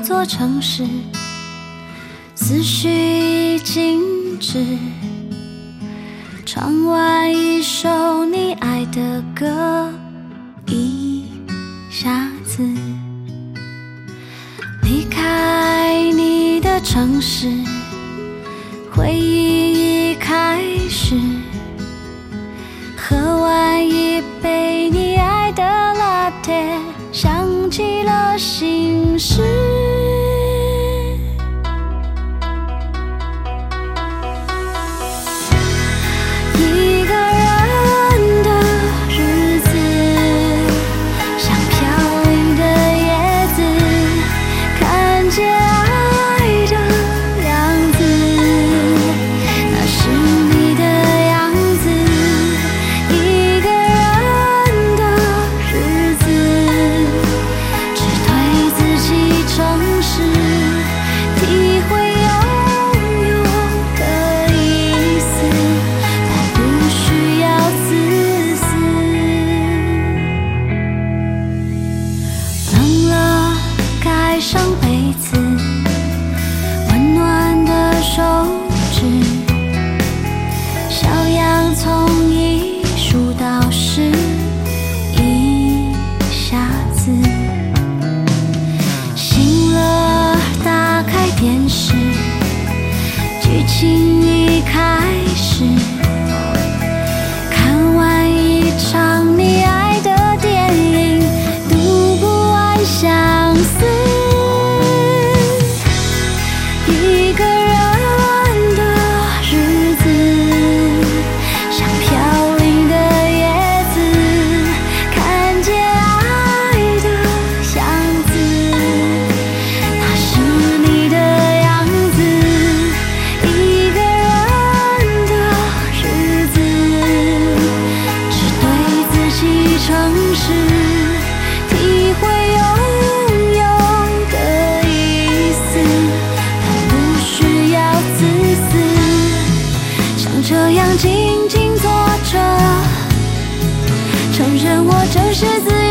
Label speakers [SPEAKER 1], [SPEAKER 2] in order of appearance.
[SPEAKER 1] 座城市，思绪静止，唱完一首你爱的歌，一下子离开你的城市，回忆已开始，喝完一杯你爱的 latte， 想起了心事。一个人的日子，像飘零的叶子，看见爱的样子，那是你的样子。一个人的日子，只对自己诚实，体会拥有的意思，但不需要自私。冷了盖上被子，温暖的手指，小洋葱一数到10，一下子醒了，打开电视，剧情已开始，看完一场你爱的电影，读不完相思。一个人的日子，像飘零的叶子，看见爱的样子，那是你的样子。一个人的日子，只对自己诚实，体会拥有的意思，但不需要自私。像这样静静坐着，承认我真是自